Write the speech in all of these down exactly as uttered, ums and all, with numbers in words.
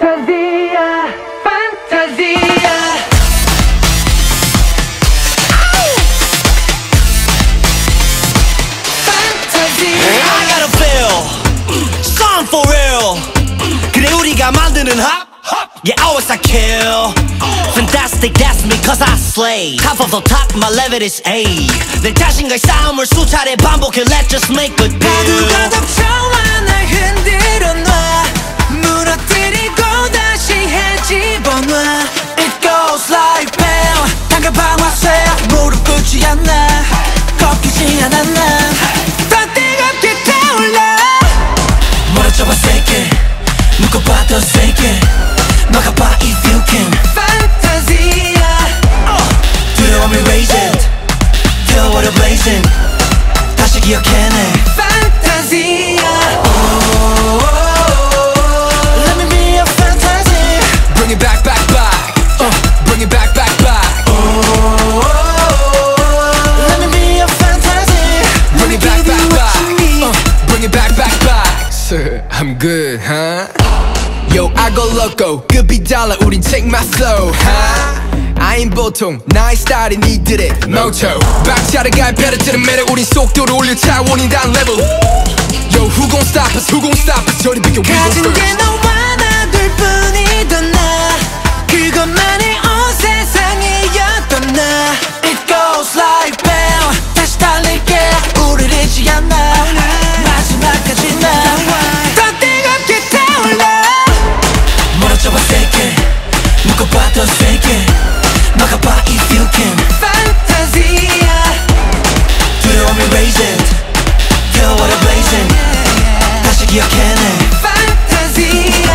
Fantasia, fantasia. Fantasia. I gotta feel song for real. 그래 우리가 만드는 hop, yeah always I kill. Fantastic, that's me cause I slay. Top of the top, my level is A. 내 자신과의 싸움을 수차례 반복해. Let's just make a deal. 파도가 덮쳐와 날 흔들어 놔. 무너뜨리고 다시 해집어놔. It goes like bam. 당겨 방아쇠 무릎 꿇지 않아. 꺾이지 않아 난. 더 뜨겁게 타올라. 멀어져봐 세게. 묶어봐 더 세게. 막아봐 if you can. Fantasia. 두려움이 raging. Feel what I'm blazing. 다시 기억해내. Fantasia. Let me be a fantasy. Bring it back, back, back. Uh, bring it back, back, back. Let me be a fantasy. Bring it back, back, back. Uh, bring it back, back, back. Sir, I'm good, huh? Yo, I go loco. 급이 달라, 우린 take my flow, huh? 아인 보통 나의 스타일이 니들의 motto. 박차를 갈패를 찌르매를 우린 속도를 올려 차원이 단 level. Yo, who gon' stop us? Who gon' stop us? 저리 비켜, we gon' first. 가진 게 너와 나 둘뿐이던 나. 그것만이 온 세상이었던 나. It goes like bam. 다시 달릴게. 우릴 잊지 않아. 마지막까지 나. 더 뜨겁게 타올라. 멀어져봐 세게. 묶어봐 더 세게. 막아봐 if you can. Fantasia. 두려움이 raging. Feel what I'm blazing. 다시 기억해내. Fantasia.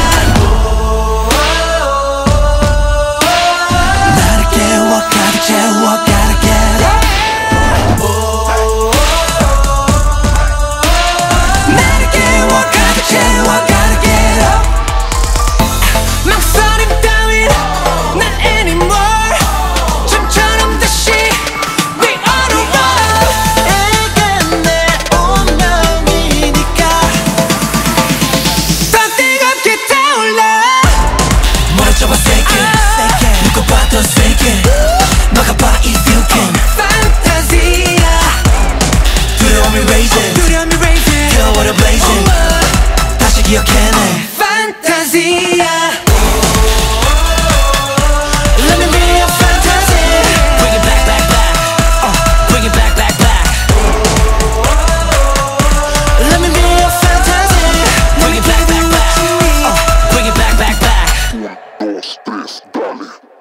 나를 깨워 가득 채워 gotta get up. 나를 깨워 가득 채워 gotta get up. 망설임 따윈 난 anymore. 좀처럼 다시 we on a roll. 이게 내 운명이니까. 더 뜨겁게 타올라. 멀어져봐 세게. 묶어봐 더 세게. 막아봐 if you can. Fantasia. 두려움이 raging. 두려움이 raging. Feel what I'm blazing. 다시 기억해내. Fantasia. Let me be a fantasy. Bring it back, back, back. Uh, bring it back, back, back. Let me be a fantasy. Bring it back, back, back. Uh, bring it back, back, back. Dos, tres, dale.